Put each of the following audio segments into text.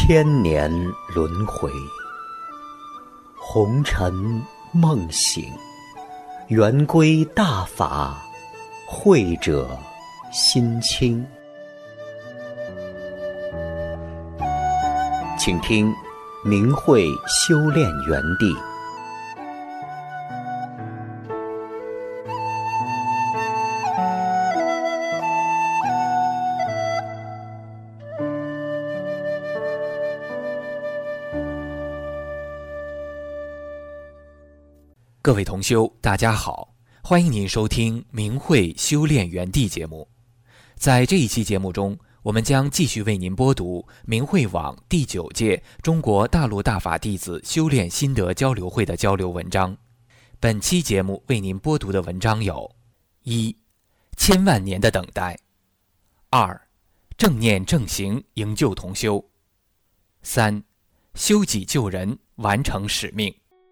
千年轮回，红尘梦醒，圆归大法，慧者心清。请听明慧修炼园地。 各位同修，大家好，欢迎您收听明慧修炼园地节目。在这一期节目中，我们将继续为您播读明慧网第9届中国大陆大法弟子修炼心得交流会的交流文章。本期节目为您播读的文章有：1. 千万年的等待； 2. 正念正行营救同修； 3. 修己救人，完成使命。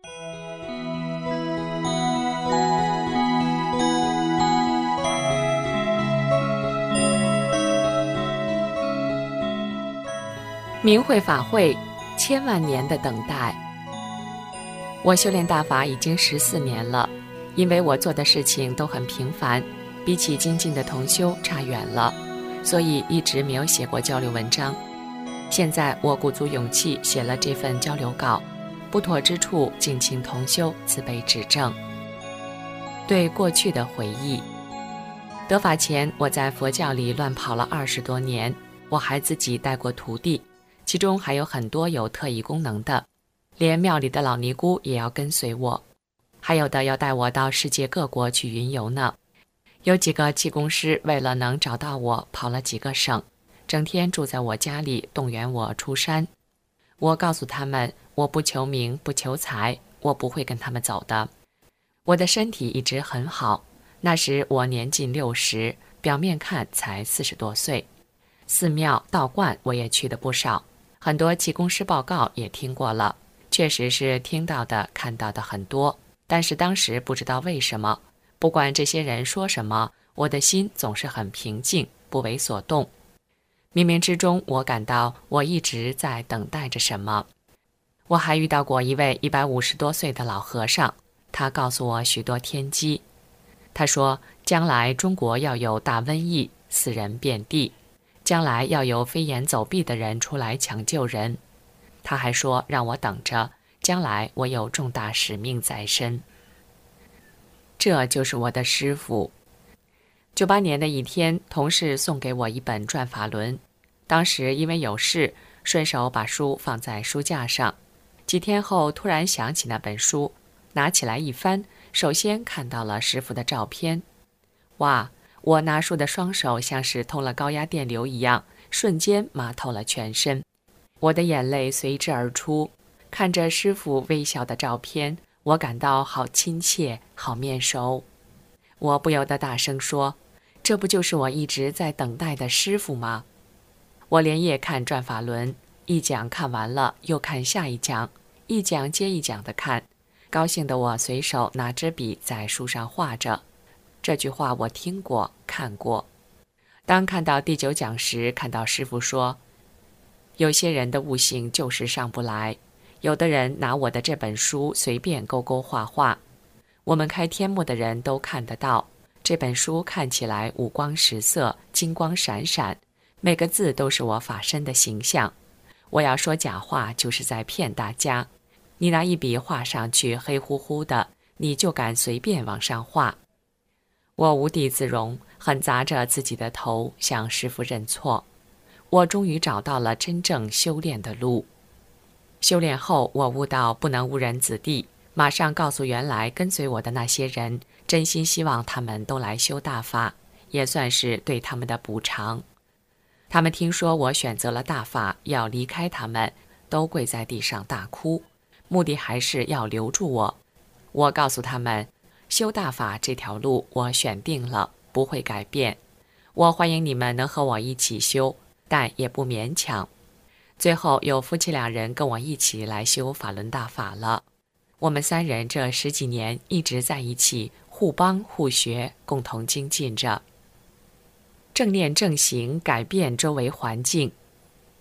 明慧法会，千万年的等待。我修炼大法已经14年了，因为我做的事情都很平凡，比起精进的同修差远了，所以一直没有写过交流文章。现在我鼓足勇气写了这份交流稿，不妥之处敬请同修慈悲指正。对过去的回忆。得法前，我在佛教里乱跑了20多年，我还自己带过徒弟，其中还有很多有特异功能的，连庙里的老尼姑也要跟随我，还有的要带我到世界各国去云游呢。有几个气功师为了能找到我，跑了几个省，整天住在我家里，动员我出山。我告诉他们，我不求名不求财，我不会跟他们走的。我的身体一直很好，那时我年近60，表面看才40多岁。寺庙道观我也去的不少，很多气功师报告也听过了，确实是听到的看到的很多，但是当时不知道为什么，不管这些人说什么，我的心总是很平静，不为所动。冥冥之中，我感到我一直在等待着什么。我还遇到过一位150多岁的老和尚，他告诉我许多天机。他说，将来中国要有大瘟疫，死人遍地，将来要有飞檐走壁的人出来抢救人。他还说让我等着，将来我有重大使命在身。这就是我的师父。98年的一天，同事送给我一本转法轮，当时因为有事，顺手把书放在书架上。几天后突然想起那本书，拿起来一翻，首先看到了师父的照片。哇，我拿书的双手像是通了高压电流一样，瞬间麻透了全身，我的眼泪随之而出。看着师父微笑的照片，我感到好亲切，好面熟。我不由得大声说，这不就是我一直在等待的师父吗？我连夜看转法轮，一讲看完了又看下一讲，一讲接一讲的看，高兴的我随手拿支笔在书上画着。这句话我听过看过。当看到第9讲时，看到师父说，有些人的悟性就是上不来，有的人拿我的这本书随便勾勾画画，我们开天目的人都看得到，这本书看起来五光十色，金光闪闪，每个字都是我法身的形象。我要说假话就是在骗大家，你拿一笔画上去黑乎乎的，你就敢随便往上画。我无地自容，很砸着自己的头，向师父认错。我终于找到了真正修炼的路。修炼后，我悟到不能误人子弟，马上告诉原来跟随我的那些人，真心希望他们都来修大法，也算是对他们的补偿。他们听说我选择了大法，要离开他们，都跪在地上大哭，目的还是要留住我。我告诉他们，修大法这条路我选定了，不会改变。我欢迎你们能和我一起修，但也不勉强。最后有夫妻2人跟我一起来修法轮大法了。我们3人这10几年一直在一起，互帮互学，共同精进着。正念正行改变周围环境。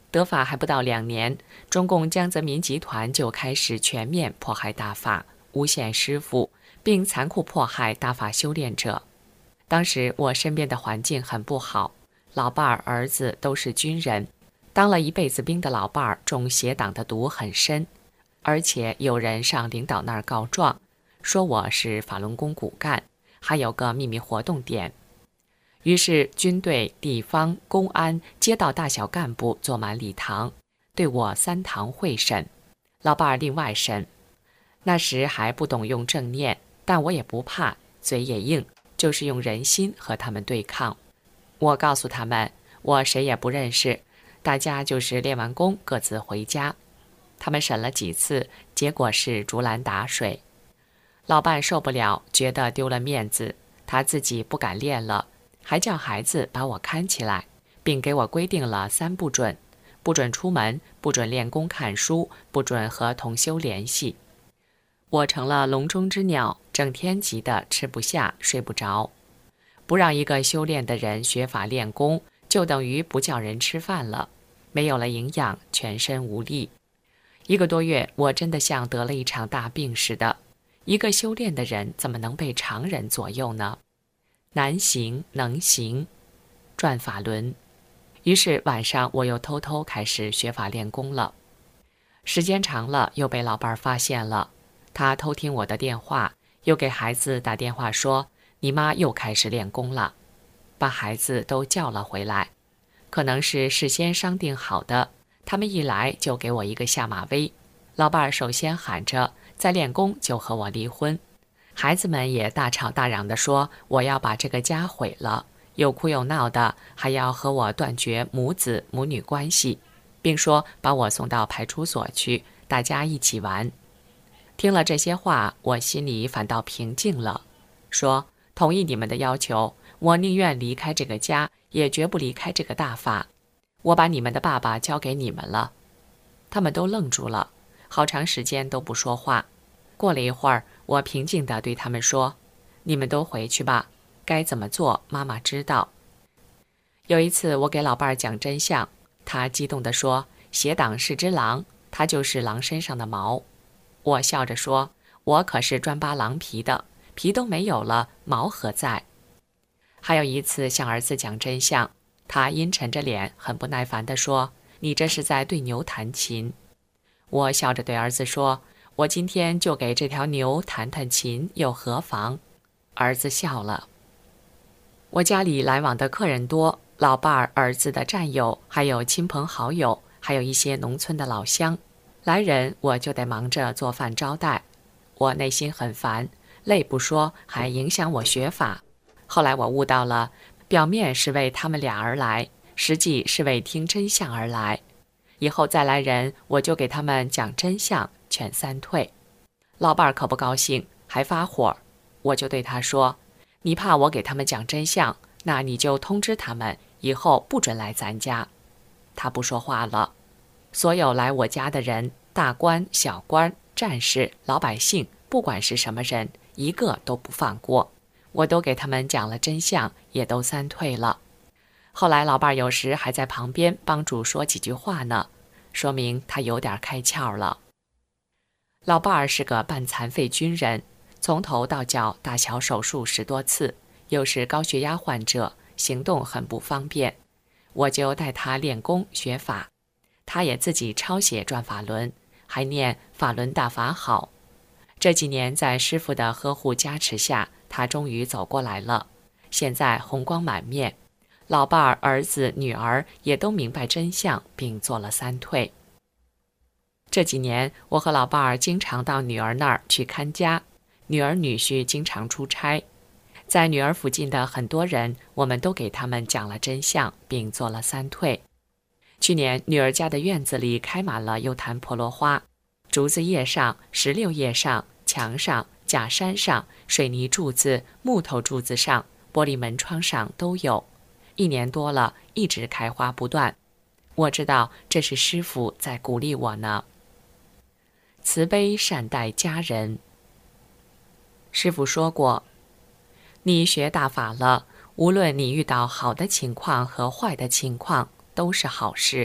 得法还不到2年，中共江泽民集团就开始全面迫害大法，诬陷师父，并残酷迫害大法修炼者。当时我身边的环境很不好，老伴儿、儿子都是军人，当了一辈子兵的老伴儿中邪党的毒很深，而且有人上领导那儿告状，说我是法轮功骨干，还有个秘密活动点。于是军队、地方、公安、街道大小干部坐满礼堂，对我3堂会审，老伴儿另外审。那时还不懂用正念，但我也不怕，嘴也硬，就是用人心和他们对抗。我告诉他们，我谁也不认识，大家就是练完功各自回家。他们审了几次，结果是竹篮打水。老伴受不了，觉得丢了面子，他自己不敢练了，还叫孩子把我看起来，并给我规定了3不准：不准出门，不准练功看书，不准和同修联系。我成了笼中之鸟，整天急得吃不下睡不着。不让一个修炼的人学法练功，就等于不叫人吃饭了，没有了营养，全身无力。1个多月，我真的像得了一场大病似的。一个修炼的人怎么能被常人左右呢？难行能行，转法轮。于是晚上我又偷偷开始学法练功了。时间长了，又被老伴儿发现了，他偷听我的电话，又给孩子打电话说，你妈又开始练功了，把孩子都叫了回来。可能是事先商定好的，他们一来就给我一个下马威。老伴儿首先喊着再练功就和我离婚，孩子们也大吵大嚷地说我要把这个家毁了，又哭又闹的，还要和我断绝母子母女关系，并说把我送到派出所去，大家一起玩。听了这些话，我心里反倒平静了，说同意你们的要求，我宁愿离开这个家，也绝不离开这个大法。我把你们的爸爸交给你们了。他们都愣住了，好长时间都不说话。过了一会儿，我平静地对他们说，你们都回去吧，该怎么做妈妈知道。有一次我给老伴儿讲真相，他激动地说，邪党是只狼，它就是狼身上的毛。我笑着说，我可是专扒狼皮的，皮都没有了，毛何在？还有一次向儿子讲真相，他阴沉着脸，很不耐烦地说，你这是在对牛弹琴。我笑着对儿子说，我今天就给这条牛弹弹琴，又何妨？儿子笑了。我家里来往的客人多，老伴儿、儿子的战友，还有亲朋好友，还有一些农村的老乡。来人我就得忙着做饭招待，我内心很烦，累不说，还影响我学法。后来我悟到了，表面是为他们俩而来，实际是为听真相而来。以后再来人，我就给他们讲真相，劝3退。老伴儿可不高兴，还发火，我就对他说，你怕我给他们讲真相，那你就通知他们，以后不准来咱家。他不说话了。所有来我家的人，大官、小官、战士、老百姓，不管是什么人，一个都不放过。我都给他们讲了真相，也都3退了。后来老伴儿有时还在旁边帮助说几句话呢，说明他有点开窍了。老伴儿是个半残废军人，从头到脚大小手术10多次，又是高血压患者，行动很不方便。我就带他练功学法，他也自己抄写转法轮，还念法轮大法好。这几年在师父的呵护加持下，他终于走过来了，现在红光满面。老伴儿、儿子、女儿也都明白真相，并做了3退。这几年我和老伴儿经常到女儿那儿去看家，女儿女婿经常出差，在女儿附近的很多人，我们都给他们讲了真相，并做了3退。去年女儿家的院子里开满了幽檀婆罗花，竹子叶上、石榴叶上、墙上、假山上、水泥柱子、木头柱子上、玻璃门窗上都有。1年多了，一直开花不断。我知道这是师父在鼓励我呢。慈悲善待家人。师父说过，你学大法了，无论你遇到好的情况和坏的情况，都是好事。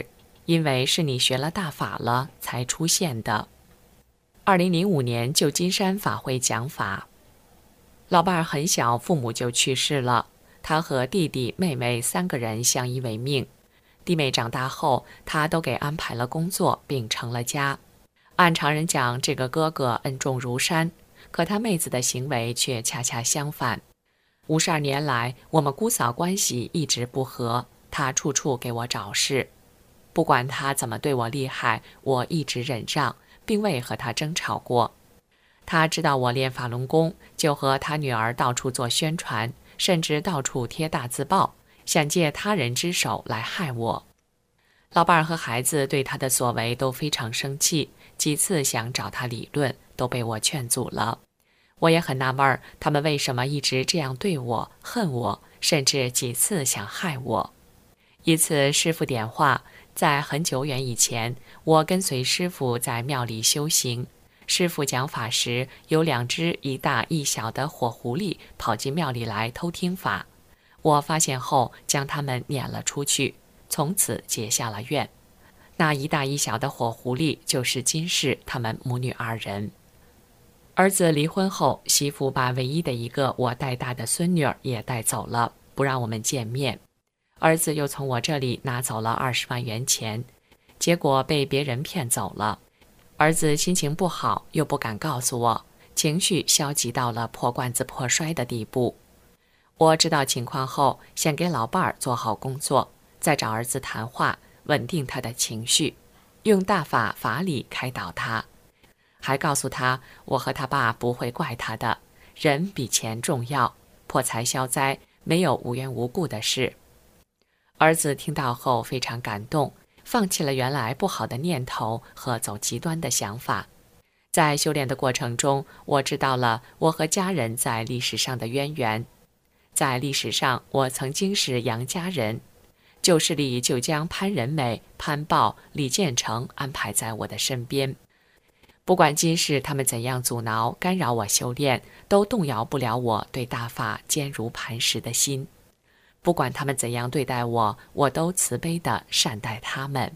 因为是你学了大法了才出现的。2005年旧金山法会讲法，老伴儿很小，父母就去世了，他和弟弟妹妹3个人相依为命。弟妹长大后，他都给安排了工作，并成了家。按常人讲，这个哥哥恩重如山，可他妹子的行为却恰恰相反。52年来，我们姑嫂关系一直不和，他处处给我找事。不管他怎么对我厉害，我一直忍让，并未和他争吵过。他知道我练法轮功，就和他女儿到处做宣传，甚至到处贴大字报，想借他人之手来害我。老伴儿和孩子对他的所为都非常生气，几次想找他理论，都被我劝阻了。我也很纳闷，他们为什么一直这样对我，恨我，甚至几次想害我。一次师父点化，在很久远以前，我跟随师父在庙里修行。师父讲法时，有2只一大一小的火狐狸跑进庙里来偷听法。我发现后，将它们撵了出去，从此结下了怨。那一大一小的火狐狸就是金氏他们母女2人。儿子离婚后，媳妇把唯一的一个我带大的孙女儿也带走了，不让我们见面。儿子又从我这里拿走了20万元钱，结果被别人骗走了。儿子心情不好，又不敢告诉我，情绪消极到了破罐子破摔的地步。我知道情况后，先给老伴儿做好工作，再找儿子谈话，稳定他的情绪，用大法法理开导他，还告诉他我和他爸不会怪他的，人比钱重要，破财消灾，没有无缘无故的事。儿子听到后非常感动，放弃了原来不好的念头和走极端的想法。在修炼的过程中，我知道了我和家人在历史上的渊源。在历史上，我曾经是杨家人，旧势力就将潘仁美、潘豹、李建成安排在我的身边。不管今世他们怎样阻挠干扰我修炼，都动摇不了我对大法坚如磐石的心。不管他们怎样对待我，我都慈悲地善待他们。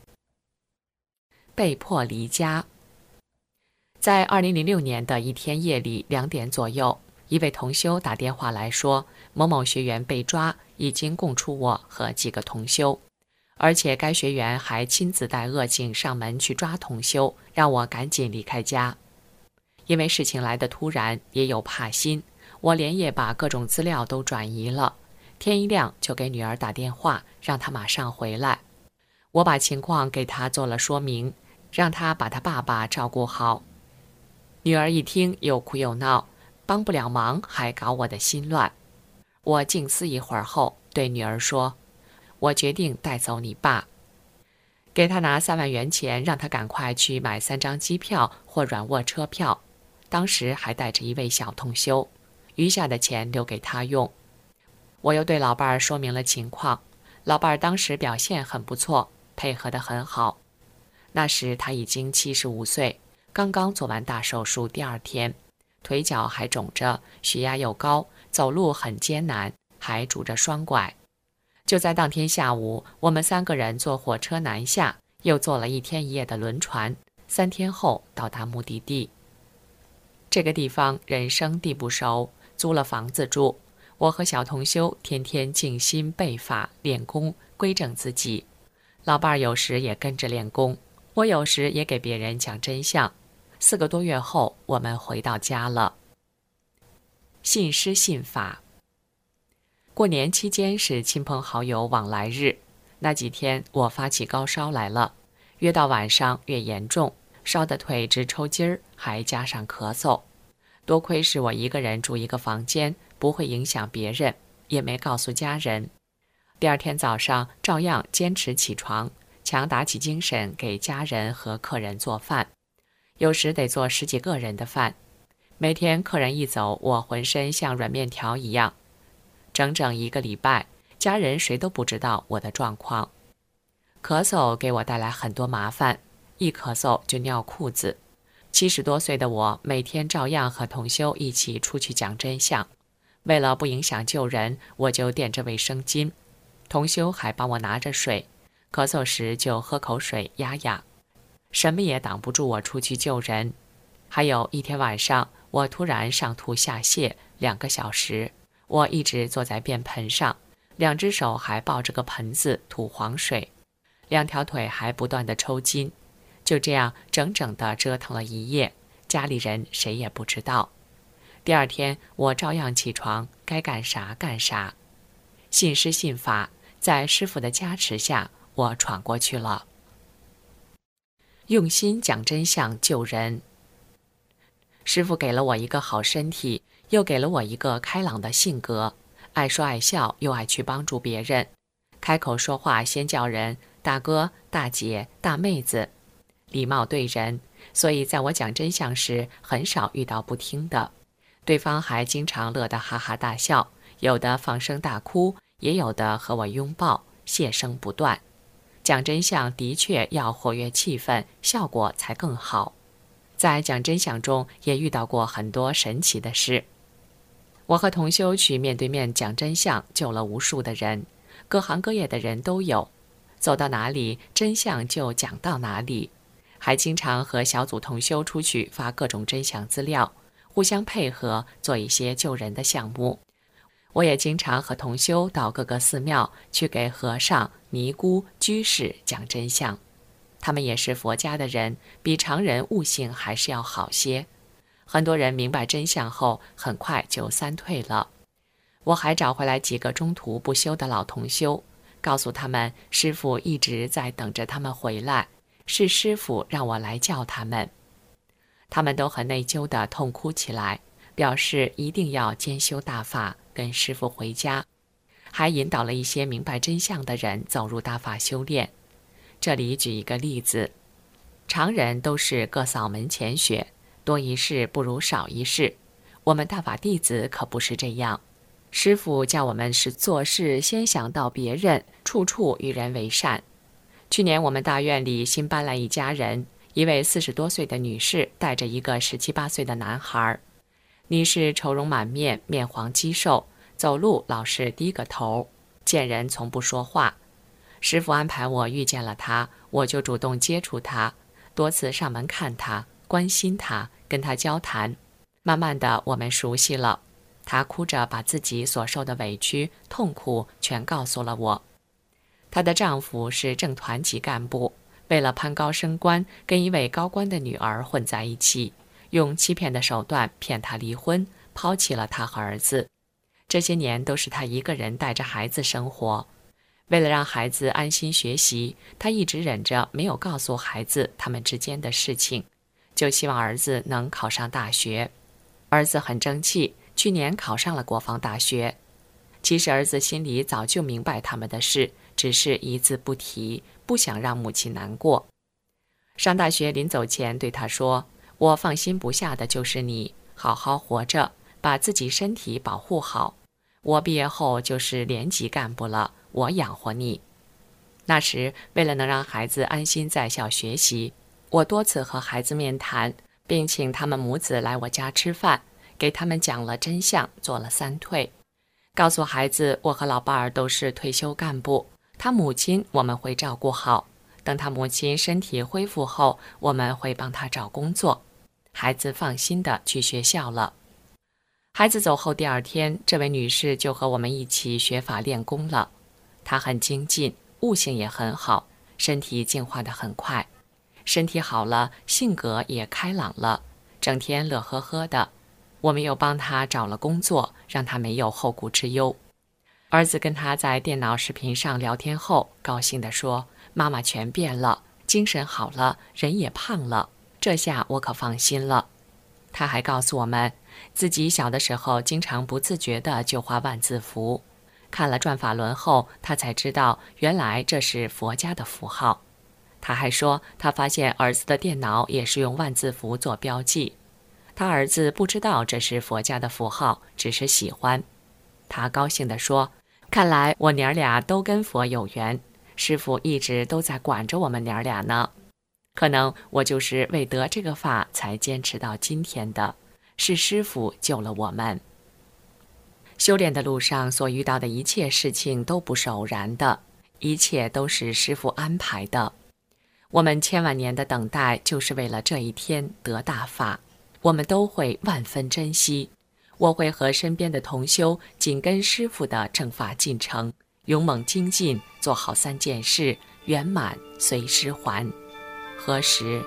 被迫离家。在2006年的一天夜里2点左右，一位同修打电话来说，某某学员被抓，已经供出我和几个同修，而且该学员还亲自带恶警上门去抓同修，让我赶紧离开家。因为事情来得突然，也有怕心，我连夜把各种资料都转移了。天一亮就给女儿打电话，让她马上回来。我把情况给她做了说明，让她把她爸爸照顾好。女儿一听又哭又闹，帮不了忙还搞我的心乱。我静思一会儿后对女儿说，我决定带走你爸，给他拿3万元钱，让他赶快去买3张机票或软卧车票，当时还带着一位小同修，余下的钱留给他用。我又对老伴儿说明了情况，老伴儿当时表现很不错，配合得很好。那时他已经75岁，刚刚做完大手术第2天，腿脚还肿着，血压又高，走路很艰难，还拄着双拐。就在当天下午，我们3个人坐火车南下，又坐了1天1夜的轮船，3天后到达目的地。这个地方人生地不熟，租了房子住。我和小同修天天静心背法练功，规正自己。老伴儿有时也跟着练功，我有时也给别人讲真相。4个多月后，我们回到家了。信师信法。过年期间是亲朋好友往来日，那几天我发起高烧来了，越到晚上越严重，烧得腿直抽筋儿，还加上咳嗽。多亏是我一个人住一个房间，不会影响别人，也没告诉家人。第2天早上照样坚持起床，强打起精神给家人和客人做饭，有时得做10几个人的饭。每天客人一走，我浑身像软面条一样。整整1个礼拜，家人谁都不知道我的状况。咳嗽给我带来很多麻烦，一咳嗽就尿裤子。70多岁的我，每天照样和同修一起出去讲真相。为了不影响救人，我就垫着卫生巾，同修还帮我拿着水。 咳嗽时就喝口水压压，什么也挡不住我出去救人。还有一天晚上，我突然上吐下泻2个小时，我一直坐在便盆上，2只手还抱着个盆子吐黄水，2条腿还不断地抽筋，就这样整整地折腾了一夜，家里人谁也不知道。第二天我照样起床，该干啥干啥。信师信法，在师父的加持下，我闯过去了。用心讲真相救人。师父给了我一个好身体，又给了我一个开朗的性格，爱说爱笑，又爱去帮助别人。开口说话先叫人大哥、大姐、大妹子，礼貌对人，所以在我讲真相时，很少遇到不听的。对方还经常乐得哈哈大笑，有的放声大哭，也有的和我拥抱，谢声不断。讲真相的确要活跃气氛，效果才更好。在讲真相中也遇到过很多神奇的事。我和同修去面对面讲真相，救了无数的人，各行各业的人都有，走到哪里真相就讲到哪里。还经常和小组同修出去发各种真相资料，互相配合做一些救人的项目。我也经常和同修到各个寺庙去给和尚、尼姑、居士讲真相。他们也是佛家的人，比常人悟性还是要好些。很多人明白真相后，很快就三退了。我还找回来几个中途不修的老同修，告诉他们师父一直在等着他们回来，是师父让我来叫他们。他们都很内疚地痛哭起来，表示一定要兼修大法，跟师父回家，还引导了一些明白真相的人走入大法修炼。这里举一个例子，常人都是各扫门前雪，多一事不如少一事，我们大法弟子可不是这样。师父叫我们是做事先想到别人，处处与人为善。去年我们大院里新搬来一家人，一位40多岁的女士带着一个17、18岁的男孩。女士愁容满面，面黄肌瘦，走路老是低个头，见人从不说话。师父安排我遇见了她，我就主动接触她，多次上门看她，关心她，跟她交谈。慢慢的我们熟悉了，她哭着把自己所受的委屈、痛苦全告诉了我。她的丈夫是政团级干部，为了攀高升官，跟一位高官的女儿混在一起，用欺骗的手段骗她离婚，抛弃了她和儿子。这些年都是她一个人带着孩子生活。为了让孩子安心学习，她一直忍着没有告诉孩子他们之间的事情，就希望儿子能考上大学。儿子很争气，去年考上了国防大学。其实儿子心里早就明白他们的事，只是一字不提，不想让母亲难过。上大学临走前对他说，我放心不下的就是你，好好活着，把自己身体保护好。我毕业后就是连级干部了，我养活你。那时为了能让孩子安心在校学习，我多次和孩子面谈，并请他们母子来我家吃饭，给他们讲了真相，做了3退，告诉孩子我和老伴儿都是退休干部，他母亲我们会照顾好，等他母亲身体恢复后，我们会帮他找工作。孩子放心地去学校了。孩子走后第2天，这位女士就和我们一起学法练功了。她很精进，悟性也很好，身体进化得很快。身体好了，性格也开朗了，整天乐呵呵的。我们又帮她找了工作，让她没有后顾之忧。儿子跟她在电脑视频上聊天后，高兴地说，妈妈全变了，精神好了，人也胖了，这下我可放心了。他还告诉我们，自己小的时候经常不自觉地就画万字符，看了转法轮后，他才知道原来这是佛家的符号。他还说，他发现儿子的电脑也是用万字符做标记，他儿子不知道这是佛家的符号，只是喜欢。他高兴地说，看来我娘俩都跟佛有缘，师父一直都在管着我们娘俩呢。可能我就是为得这个法才坚持到今天的，是师父救了我们。修炼的路上所遇到的一切事情都不是偶然的， 一切都是师父安排的。我们千万年的等待，就是为了这一天得大法，我们都会万分珍惜。我会和身边的同修紧跟师父的正法进程，勇猛精进，做好3件事，圆满随师还。何时？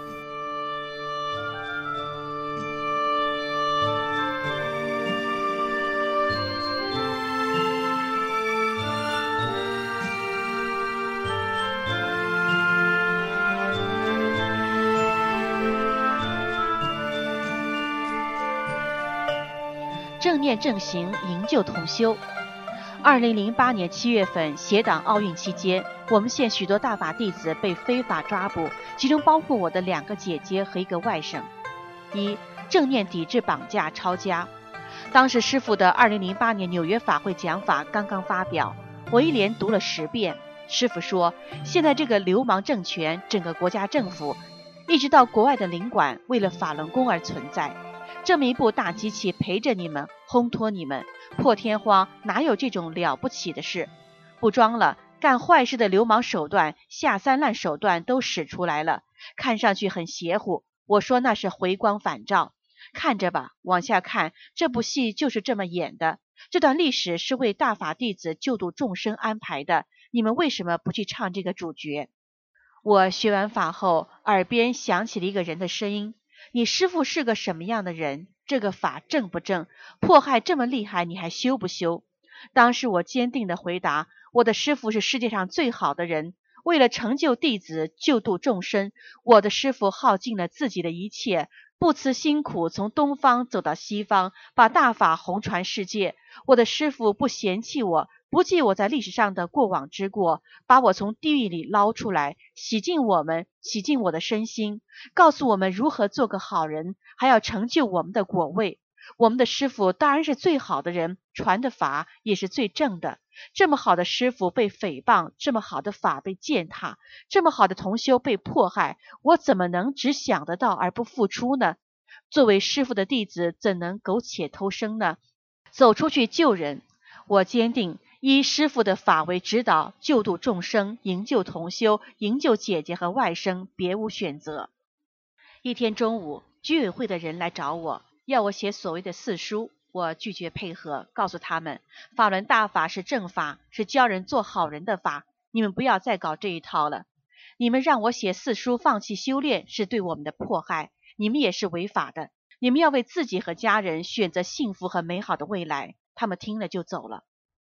正念正行，营救同修。2008年7月份，协党奥运期间，我们县许多大法弟子被非法抓捕，其中包括我的2个姐姐和1个外甥。正念抵制绑架抄家。当时师父的2008年纽约法会讲法刚刚发表，我一连读了10遍。师父说，现在这个流氓政权，整个国家政府，一直到国外的领馆，为了法轮功而存在。这么一部大机器陪着你们，烘托你们，破天荒哪有这种了不起的事？不装了，干坏事的流氓手段、下三滥手段都使出来了，看上去很邪乎。我说那是回光返照，看着吧，往下看，这部戏就是这么演的。这段历史是为大法弟子救度众生安排的，你们为什么不去唱这个主角？我学完法后，耳边响起了一个人的声音，你师父是个什么样的人？这个法正不正？迫害这么厉害，你还修不修？当时我坚定地回答，我的师父是世界上最好的人，为了成就弟子，救度众生，我的师父耗尽了自己的一切，不辞辛苦从东方走到西方，把大法弘传世界。我的师父不嫌弃我，不记我在历史上的过往之过，把我从地狱里捞出来，洗净我们，洗净我的身心，告诉我们如何做个好人，还要成就我们的果位。我们的师父当然是最好的人，传的法也是最正的。这么好的师父被诽谤，这么好的法被践踏，这么好的同修被迫害，我怎么能只想得到而不付出呢？作为师父的弟子，怎能苟且偷生呢？走出去救人，我坚定依师父的法为指导，救度众生，营救同修，营救姐姐和外甥，别无选择。一天中午，居委会的人来找我，要我写所谓的4书，我拒绝配合，告诉他们，法轮大法是正法，是教人做好人的法，你们不要再搞这一套了。你们让我写4书放弃修炼，是对我们的迫害，你们也是违法的。你们要为自己和家人选择幸福和美好的未来。他们听了就走了。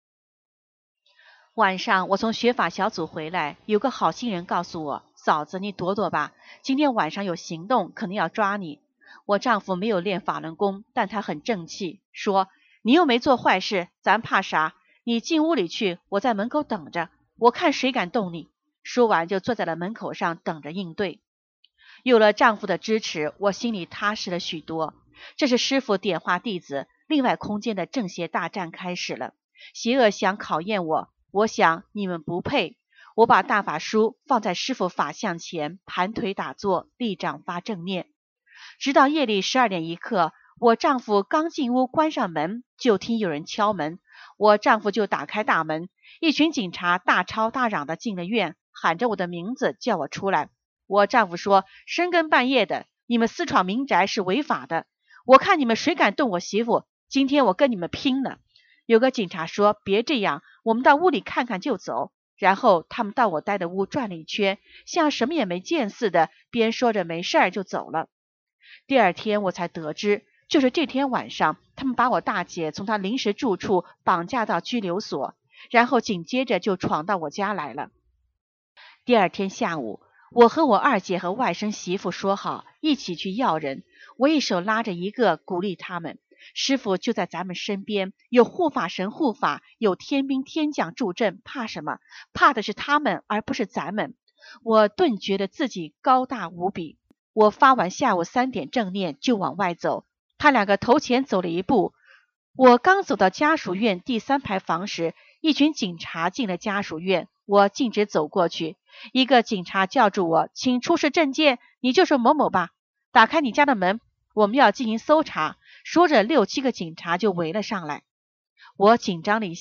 晚上我从学法小组回来，有个好心人告诉我，嫂子你躲躲吧，今天晚上有行动，可能要抓你。我丈夫没有练法轮功，但他很正气，说你又没做坏事，咱怕啥？你进屋里去，我在门口等着，我看谁敢动你。说完就坐在了门口上等着应对。有了丈夫的支持，我心里踏实了许多。这是师父点化弟子，另外空间的正邪大战开始了。邪恶想考验我，我想你们不配。我把大法书放在师父法像前，盘腿打坐，立掌发正念。直到夜里12点一刻，我丈夫刚进屋关上门，就听有人敲门。我丈夫就打开大门，一群警察大吵大嚷的进了院，喊着我的名字叫我出来。我丈夫说，深更半夜的，你们私闯民宅是违法的，我看你们谁敢动我媳妇，今天我跟你们拼了。有个警察说，别这样，我们到屋里看看就走。然后他们到我待的屋转了一圈，像什么也没见似的，边说着没事儿就走了。第二天我才得知，就是这天晚上，他们把我大姐从她临时住处绑架到拘留所，然后紧接着就闯到我家来了。第二天下午，我和我二姐和外甥媳妇说好一起去要人，我一手拉着一个，鼓励他们，师父就在咱们身边，有护法神护法，有天兵天将助阵，怕什么？怕的是他们，而不是咱们。我顿觉得自己高大无比。我发完下午3点正念就往外走，他2个头前走了一步。我刚走到家属院第3排房时，一群警察进了家属院，我径直走过去。一个警察叫住我，请出示证件，你就是某某吧？打开你家的门，我们要进行搜查。说着6、7个警察就围了上来。我紧张了一下，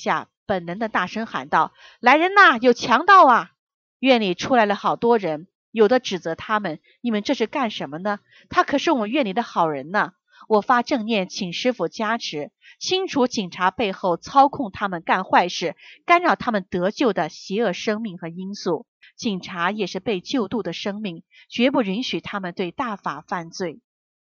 本能的大声喊道：来人呐，有强盗啊！院里出来了好多人，有的指责他们，你们这是干什么呢？他可是我们院里的好人呢。我发正念请师父加持，清除警察背后操控他们干坏事，干扰他们得救的邪恶生命和因素。警察也是被救度的生命，绝不允许他们对大法犯罪。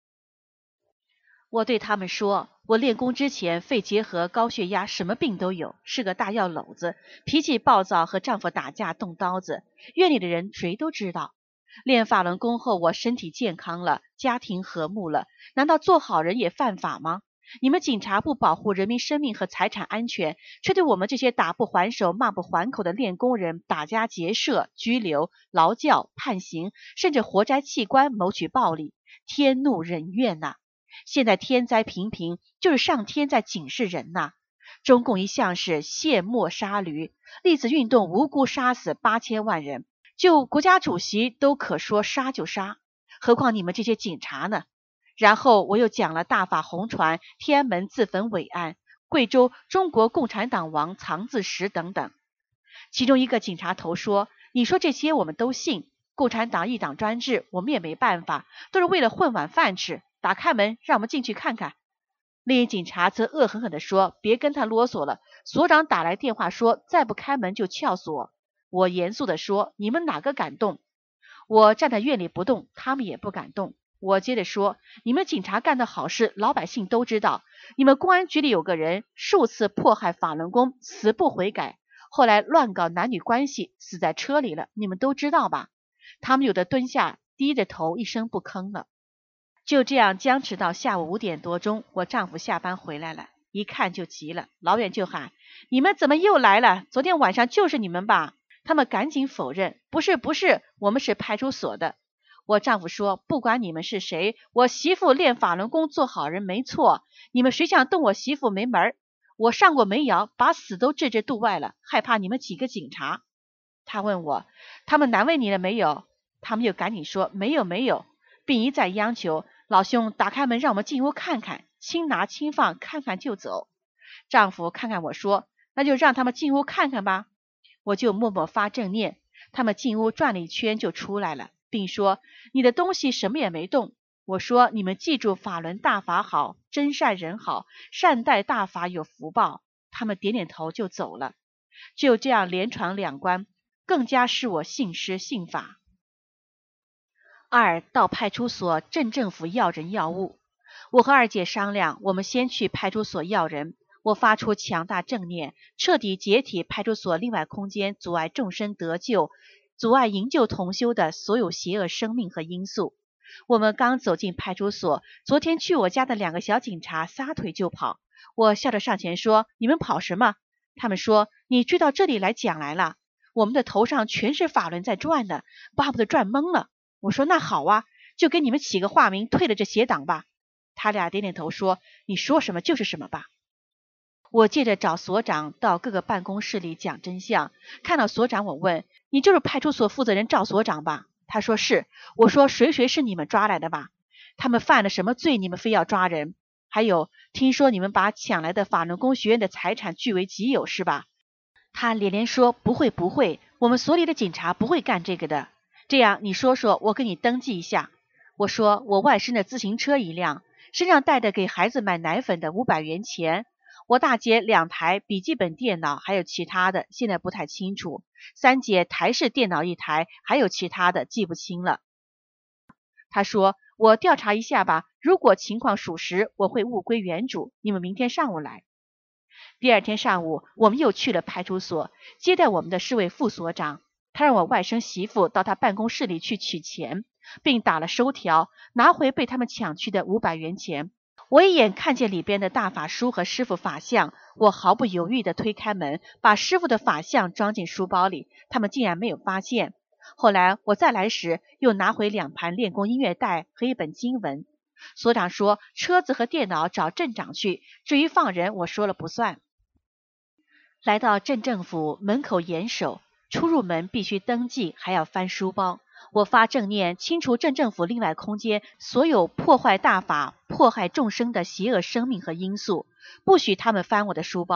我对他们说，我练功之前肺结核、高血压，什么病都有，是个大药篓子，脾气暴躁，和丈夫打架动刀子，院里的人谁都知道。练法轮功后，我身体健康了，家庭和睦了，难道做好人也犯法吗？你们警察不保护人民生命和财产安全，却对我们这些打不还手、骂不还口的练功人打家劫舍、拘留、劳教、判刑，甚至活摘器官谋取暴利，天怒人怨呐！现在天灾频频，就是上天在警示人呐！中共一向是卸磨杀驴，粒子运动无辜杀死8000万人，就国家主席都可说杀就杀，何况你们这些警察呢？然后我又讲了大法红传、天安门自焚伟案、贵州中国共产党王藏字石等等。其中一个警察头说，你说这些我们都信，共产党一党专制，我们也没办法，都是为了混碗饭吃，打开门让我们进去看看。另一警察则恶狠狠地说，别跟他啰嗦了，所长打来电话说再不开门就撬锁。我严肃地说，你们哪个敢动？我站在院里不动，他们也不敢动。我接着说，你们警察干的好事老百姓都知道，你们公安局里有个人数次迫害法轮功，死不悔改，后来乱搞男女关系，死在车里了，你们都知道吧？他们有的蹲下低着头一声不吭了。就这样僵持到下午5点多钟，我丈夫下班回来了，一看就急了，老远就喊，你们怎么又来了？昨天晚上就是你们吧？他们赶紧否认，不是，我们是派出所的。我丈夫说，不管你们是谁，我媳妇练法轮功做好人没错，你们谁想动我媳妇没门。我上过煤窑，把死都置之度外了，害怕你们几个警察。他问我，他们难为你了没有？他们又赶紧说，没有，并一再央求，老兄打开门让我们进屋看看，轻拿轻放，看看就走。丈夫看看我说，那就让他们进屋看看吧。我就默默发正念，他们进屋转了一圈就出来了，并说，你的东西什么也没动。我说，你们记住法轮大法好，真善人好，善待大法有福报。他们点点头就走了。就这样连闯2关，更加使我信师信法。2到派出所镇政府要人要物。我和2姐商量，我们先去派出所要人。我发出强大正念，彻底解体派出所另外空间阻碍众生得救、阻碍营救同修的所有邪恶生命和因素。我们刚走进派出所，昨天去我家的2个小警察撒腿就跑。我笑着上前说，你们跑什么？他们说，你追到这里来讲来了。我们的头上全是法轮在转呢，巴不得转懵了。我说，那好啊，就给你们起个化名，退了这邪党吧。他俩点点头说，你说什么就是什么吧。我借着找所长到各个办公室里讲真相，看到所长，我问，你就是派出所负责人赵所长吧？他说是。我说，谁是你们抓来的吧？他们犯了什么罪，你们非要抓人？还有，听说你们把抢来的法轮功学院的财产据为己有是吧？他连连说，不会，我们所里的警察不会干这个的。这样你说说，我给你登记一下。我说，我外甥的自行车1辆，身上带的给孩子买奶粉的500元钱，我大姐2台笔记本电脑，还有其他的现在不太清楚，3姐台式电脑1台，还有其他的记不清了。他说，我调查一下吧，如果情况属实，我会物归原主，你们明天上午来。第2天上午，我们又去了派出所，接待我们的是位副所长，他让我外甥媳妇到他办公室里去取钱，并打了收条，拿回被他们抢去的500元钱。我一眼看见里边的大法书和师傅法像，我毫不犹豫地推开门，把师傅的法像装进书包里，他们竟然没有发现。后来我再来时，又拿回2盘练功音乐带和一本经文。所长说，车子和电脑找镇长去，至于放人，我说了不算。来到镇政府门口严守，出入门必须登记，还要翻书包。我发正念，清除镇政府另外空间所有破坏大法、迫害众生的邪恶生命和因素，不许他们翻我的书包。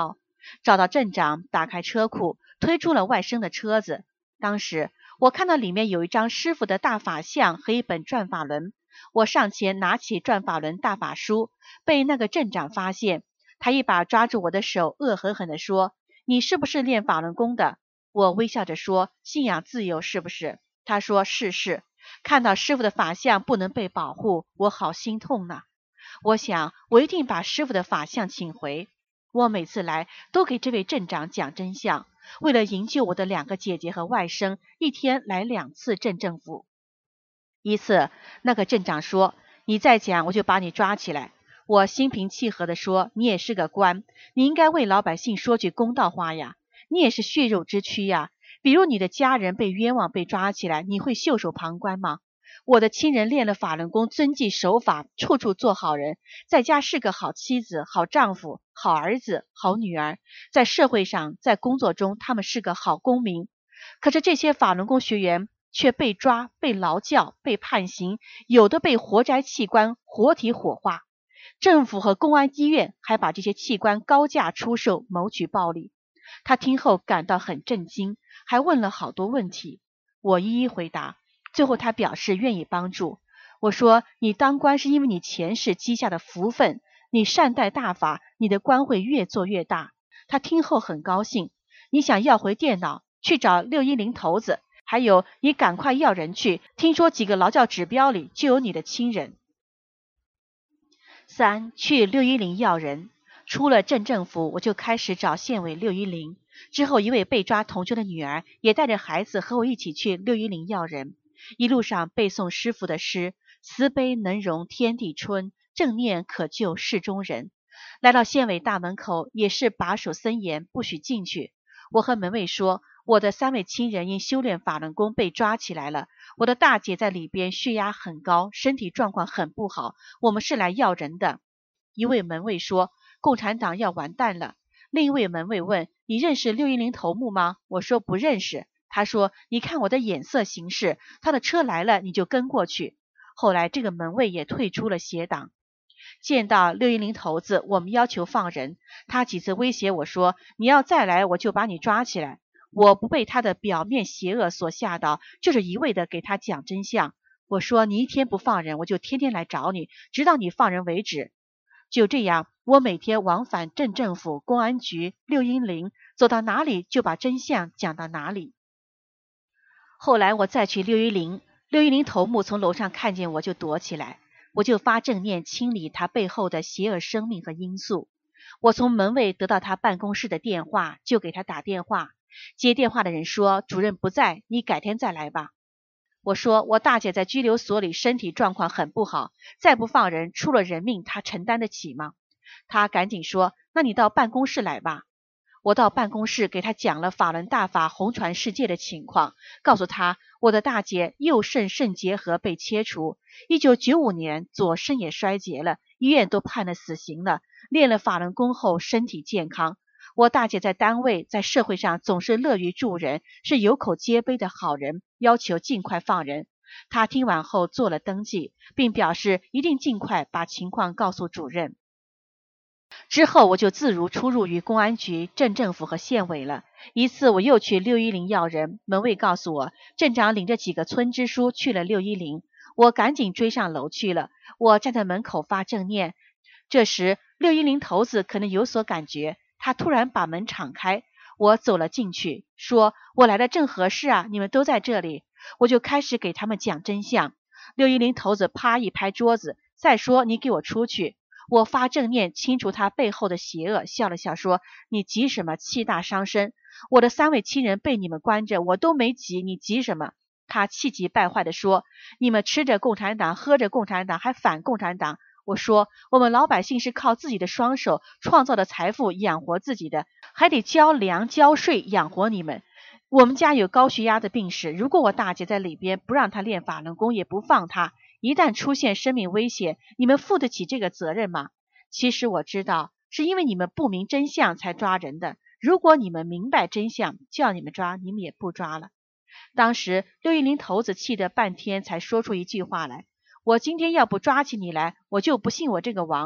找到镇长，打开车库，推出了外甥的车子。当时我看到里面有一张师傅的大法像和一本转法轮，我上前拿起转法轮大法书，被那个镇长发现，他一把抓住我的手，恶狠狠地说：你是不是练法轮功的？我微笑着说：信仰自由是不是？他说是。看到师傅的法像不能被保护，我好心痛呢。我想我一定把师傅的法像请回。我每次来都给这位镇长讲真相，为了营救我的2个姐姐和外甥，一天来2次镇政府。一次那个镇长说：你再讲我就把你抓起来。我心平气和地说：你也是个官，你应该为老百姓说句公道话呀，你也是血肉之躯呀，比如你的家人被冤枉被抓起来，你会袖手旁观吗？我的亲人练了法轮功，遵纪守法，处处做好人，在家是个好妻子、好丈夫、好儿子、好女儿，在社会上在工作中他们是个好公民。可是这些法轮功学员却被抓、被劳教、被判刑，有的被活摘器官活体火化，政府和公安医院还把这些器官高价出售，谋取暴利。他听后感到很震惊，还问了好多问题，我一一回答。最后他表示愿意帮助。我说：你当官是因为你前世积下的福分，你善待大法，你的官会越做越大。他听后很高兴。你想要回电脑，去找610头子，还有你赶快要人去，听说几个劳教指标里就有你的亲人。3. 去610要人。出了镇政府，我就开始找县委610。之后一位被抓同学的女儿也带着孩子和我一起去610要人。一路上背诵师父的诗：慈悲能容天地春，正念可救世中人。来到县委大门口，也是把守森严，不许进去。我和门卫说，我的3位亲人因修炼法轮功被抓起来了，我的大姐在里边血压很高，身体状况很不好，我们是来要人的。一位门卫说，共产党要完蛋了。另一位门卫问，你认识610头目吗？我说不认识。他说，你看我的眼色行事，他的车来了你就跟过去。后来这个门卫也退出了邪党。见到610头子，我们要求放人，他几次威胁我说，你要再来我就把你抓起来。我不被他的表面邪恶所吓到，就是一味的给他讲真相。我说，你一天不放人，我就天天来找你，直到你放人为止。就这样，我每天往返镇政府、公安局、610，走到哪里就把真相讲到哪里。后来我再去610头目从楼上看见我就躲起来，我就发正念清理他背后的邪恶生命和因素。我从门卫得到他办公室的电话，就给他打电话。接电话的人说，主任不在，你改天再来吧。我说，我大姐在拘留所里身体状况很不好，再不放人，出了人命她承担得起吗？他赶紧说，那你到办公室来吧。我到办公室给他讲了法轮大法红传世界的情况，告诉他我的大姐右肾肾结核被切除，1995年左肾也衰竭了，医院都判了死刑了，练了法轮功后身体健康。我大姐在单位在社会上总是乐于助人，是有口皆碑的好人，要求尽快放人。他听完后做了登记，并表示一定尽快把情况告诉主任。之后我就自如出入于公安局、镇政府和县委了。一次我又去610要人，门卫告诉我，镇长领着几个村支书去了610，我赶紧追上楼去了。我站在门口发正念，这时610头子可能有所感觉，他突然把门敞开，我走了进去，说我来的正合适啊，你们都在这里。我就开始给他们讲真相。610头子啪一拍桌子，再说你给我出去。我发正念清除他背后的邪恶，笑了笑说，你急什么，气大伤身，我的3位亲人被你们关着，我都没急，你急什么？他气急败坏地说，你们吃着共产党，喝着共产党，还反共产党。我说，我们老百姓是靠自己的双手创造的财富养活自己的，还得交粮交税养活你们。我们家有高血压的病史，如果我大姐在里边不让她练法轮功，也不放她，一旦出现生命危险，你们负得起这个责任吗？其实我知道，是因为你们不明真相才抓人的，如果你们明白真相，叫你们抓，你们也不抓了。当时610头子气得半天才说出一句话来，我今天要不抓起你来，我就不信我这个王。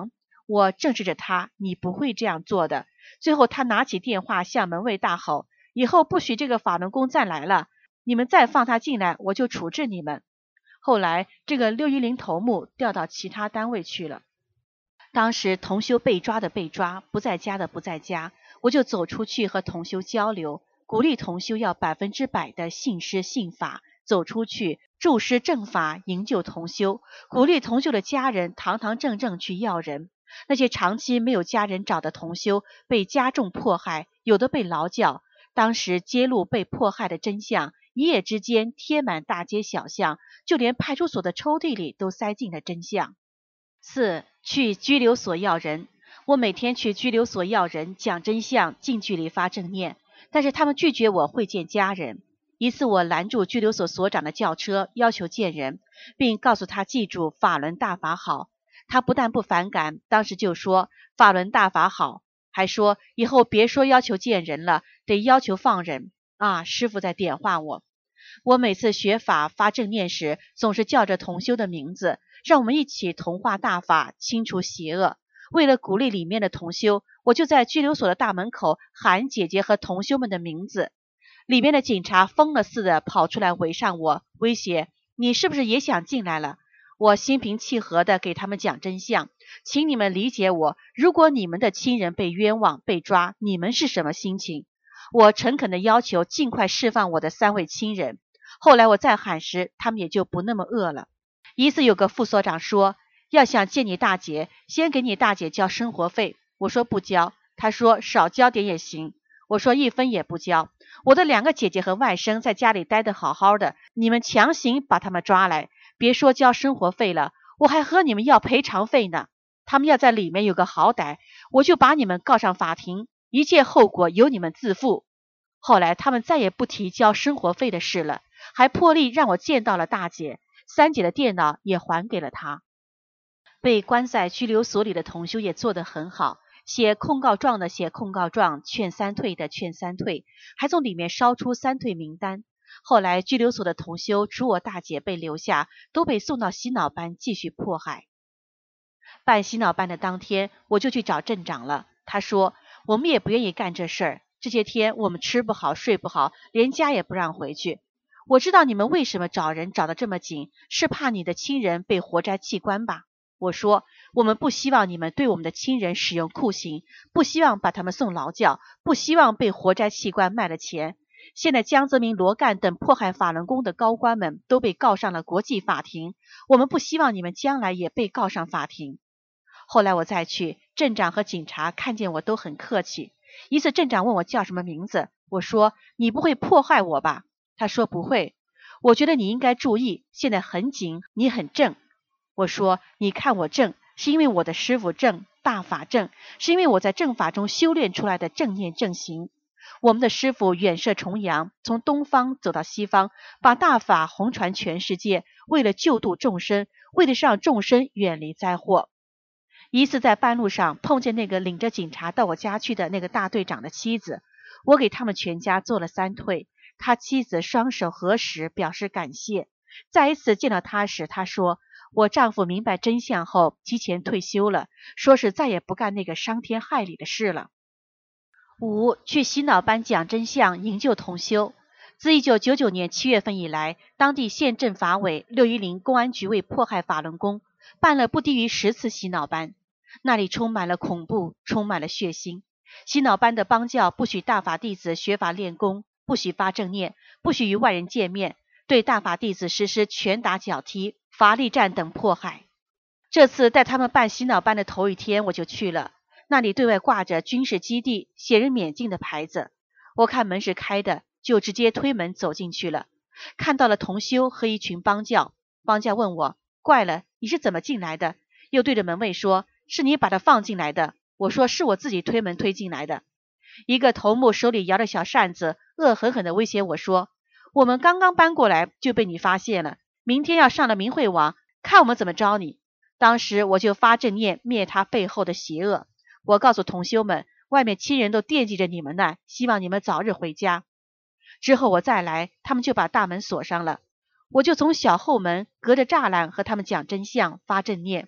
我正视着他，你不会这样做的。最后他拿起电话向门卫大吼，以后不许这个法轮功再来了，你们再放他进来，我就处置你们。后来这个610头目调到其他单位去了。当时同修被抓的被抓，不在家的不在家，我就走出去和同修交流，鼓励同修要100%的信师信法，走出去助师正法，营救同修，鼓励同修的家人堂堂正正去要人。那些长期没有家人找的同修被加重迫害，有的被劳教。当时揭露被迫害的真相，一夜之间贴满大街小巷，就连派出所的抽屉里都塞进了真相。4. 去拘留所要人。我每天去拘留所要人，讲真相，近距离发正念，但是他们拒绝我会见家人。一次我拦住拘留所所长的轿车，要求见人，并告诉他记住法轮大法好。他不但不反感，当时就说法轮大法好，还说以后别说要求见人了，得要求放人啊！师父在点化我。我每次学法发正念时，总是叫着同修的名字，让我们一起同化大法，清除邪恶。为了鼓励里面的同修，我就在拘留所的大门口喊姐姐和同修们的名字。里面的警察疯了似的跑出来围上我，威胁你是不是也想进来了？我心平气和地给他们讲真相，请你们理解我，如果你们的亲人被冤枉被抓，你们是什么心情？我诚恳地要求尽快释放我的3位亲人。后来我再喊时，他们也就不那么饿了。一次有个副所长说，要想见你大姐，先给你大姐交生活费。我说不交，他说少交点也行。我说1分也不交。我的2个姐姐和外甥在家里待得好好的，你们强行把他们抓来，别说交生活费了，我还和你们要赔偿费呢。他们要在里面有个好歹，我就把你们告上法庭，一切后果由你们自负。后来他们再也不提交生活费的事了，还破例让我见到了大姐，3姐的电脑也还给了她。被关在拘留所里的同修也做得很好，写控告状的写控告状，劝3退的劝3退，还从里面烧出3退名单。后来拘留所的同修除我大姐被留下，都被送到洗脑班继续迫害。办洗脑班的当天，我就去找镇长了。他说我们也不愿意干这事儿，这些天我们吃不好睡不好，连家也不让回去。我知道你们为什么找人找得这么紧，是怕你的亲人被活摘器官吧？我说我们不希望你们对我们的亲人使用酷刑，不希望把他们送劳教，不希望被活摘器官卖了钱。现在江泽民、罗干等迫害法轮功的高官们都被告上了国际法庭，我们不希望你们将来也被告上法庭。后来我再去，镇长和警察看见我都很客气。一次镇长问我叫什么名字，我说你不会迫害我吧？他说不会。我觉得你应该注意，现在很紧，你很正。我说你看我正，是因为我的师父正，大法正，是因为我在正法中修炼出来的正念正行。我们的师父远涉重洋，从东方走到西方，把大法弘传全世界，为了救度众生，为了让众生远离灾祸。一次在半路上碰见那个领着警察到我家去的那个大队长的妻子，我给他们全家做了3退，他妻子双手合十表示感谢。再一次见到他时，他说我丈夫明白真相后提前退休了，说是再也不干那个伤天害理的事了。5. 去洗脑班讲真相，营救同修。自1999年7月份以来，当地县政法委、610公安局为迫害法轮功，办了不低于10次洗脑班。那里充满了恐怖，充满了血腥。洗脑班的帮教不许大法弟子学法练功，不许发正念，不许与外人见面，对大法弟子实施拳打脚踢、罚立战等迫害。这次带他们办洗脑班的头一天我就去了，那里对外挂着军事基地，写人免进的牌子。我看门是开的，就直接推门走进去了，看到了同修和一群帮教。帮教问我，怪了，你是怎么进来的？又对着门卫说，是你把他放进来的。我说是我自己推门推进来的。一个头目手里摇着小扇子，恶狠狠地威胁我说，我们刚刚搬过来就被你发现了，明天要上了明慧网，看我们怎么招你。当时我就发正念灭他背后的邪恶。我告诉同修们，外面亲人都惦记着你们呢，希望你们早日回家。之后我再来，他们就把大门锁上了，我就从小后门隔着栅栏和他们讲真相，发正念。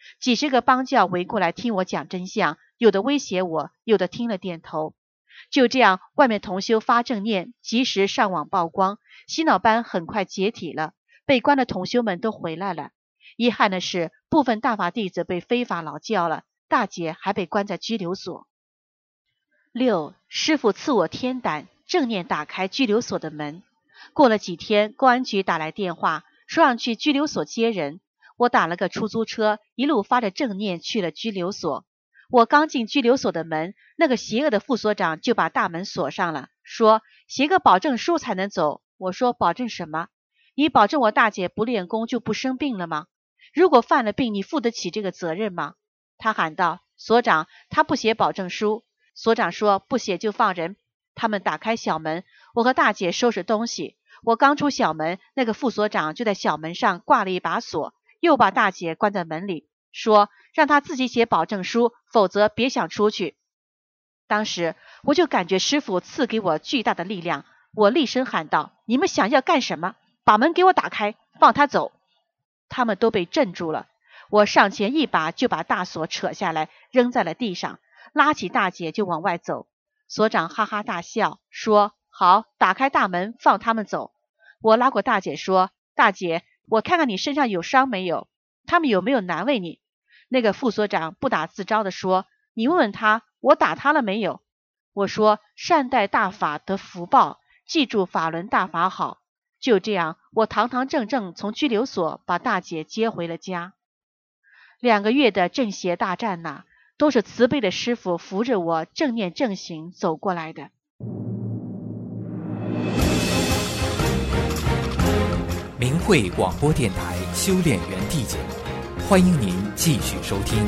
几十个帮教围过来听我讲真相，有的威胁我，有的听了点头。就这样，外面同修发正念，及时上网曝光，洗脑班很快解体了，被关的同修们都回来了。遗憾的是，部分大法弟子被非法劳教了，大姐还被关在拘留所。6. 师父赐我天胆，正念打开拘留所的门。过了几天，公安局打来电话，说让去拘留所接人。我打了个出租车，一路发着正念去了拘留所。我刚进拘留所的门，那个邪恶的副所长就把大门锁上了，说写个保证书才能走。我说保证什么？你保证我大姐不练功就不生病了吗？如果犯了病，你负得起这个责任吗？他喊道，所长，他不写保证书。所长说不写就放人。他们打开小门，我和大姐收拾东西。我刚出小门，那个副所长就在小门上挂了一把锁，又把大姐关在门里，说让她自己写保证书，否则别想出去。当时我就感觉师父赐给我巨大的力量，我厉声喊道，你们想要干什么？把门给我打开，放他走。他们都被镇住了。我上前一把就把大锁扯下来，扔在了地上，拉起大姐就往外走。所长哈哈大笑，说好，打开大门，放他们走。我拉过大姐说，大姐，我看看你身上有伤没有？他们有没有难为你？那个副所长不打自招的说，你问问他，我打他了没有？我说，善待大法得福报，记住法轮大法好。就这样，我堂堂正正从拘留所把大姐接回了家。2个月的正邪大战呐，都是慈悲的师父扶着我正念正行走过来的。 明慧广播电台修炼园地节目，欢迎您继续收听。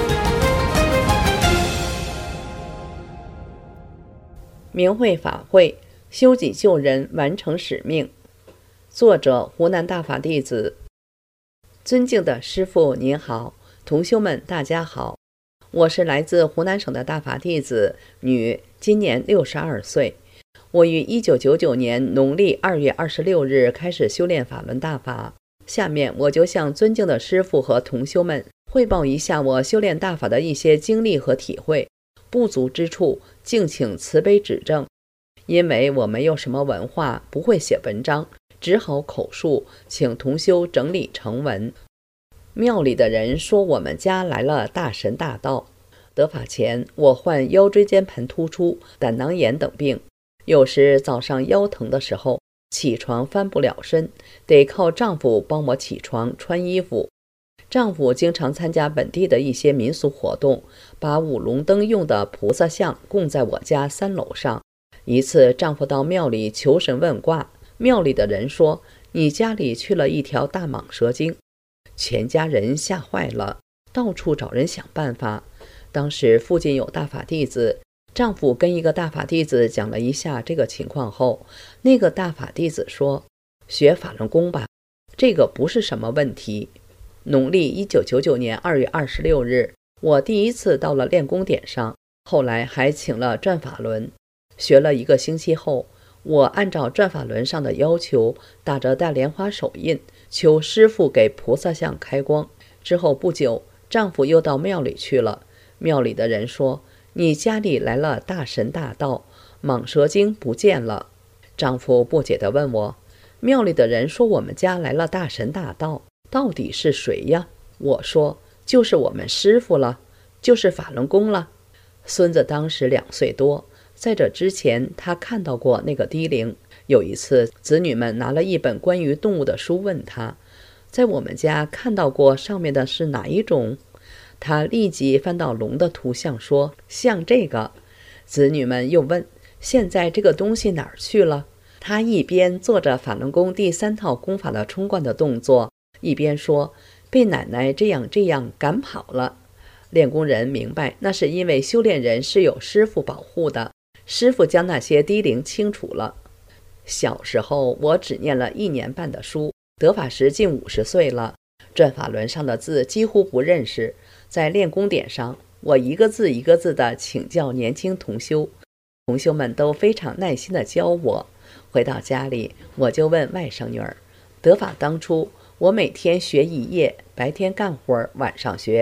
明慧法会，修己救人，完成使命。作者：湖南大法弟子。尊敬的师父您好，同修们大家好，我是来自湖南省的大法弟子，女，今年62岁。我于1999年农历2月26日开始修炼法轮大法。下面我就向尊敬的师父和同修们汇报一下我修炼大法的一些经历和体会，不足之处敬请慈悲指正。因为我没有什么文化，不会写文章，只好口述，请同修整理成文。庙里的人说我们家来了大神大道。得法前，我患腰椎间盘突出、胆囊炎等病，有时早上腰疼的时候，起床翻不了身，得靠丈夫帮我起床穿衣服。丈夫经常参加本地的一些民俗活动，把舞龙灯用的菩萨像供在我家3楼上。一次，丈夫到庙里求神问卦，庙里的人说你家里去了一条大蟒蛇精。全家人吓坏了，到处找人想办法。当时附近有大法弟子，丈夫跟一个大法弟子讲了一下这个情况后，那个大法弟子说，学法轮功吧，这个不是什么问题。农历1999年2月26日，我第一次到了练功点上，后来还请了转法轮。学了1个星期后，我按照转法轮上的要求，打着大莲花手印，求师父给菩萨像开光。之后不久，丈夫又到庙里去了。庙里的人说，你家里来了大神大道，蟒蛇精不见了。丈夫不解地问我，庙里的人说我们家来了大神大道，到底是谁呀？我说，就是我们师父了，就是法轮功了。孙子当时2岁多，在这之前他看到过那个低灵。有一次，子女们拿了一本关于动物的书问他，在我们家看到过上面的是哪一种？他立即翻到龙的图像说，像这个。子女们又问，现在这个东西哪儿去了？他一边做着法轮功第3套功法的冲冠的动作，一边说，被奶奶这样赶跑了。练功人明白，那是因为修炼人是有师父保护的，师父将那些低灵清除了。小时候我只念了1年半的书，得法时近50岁了，转法轮上的字几乎不认识。在练功点上，我一个字一个字地请教年轻同修，同修们都非常耐心地教我。回到家里，我就问外甥女儿，得法当初我每天学1页，白天干活，晚上学，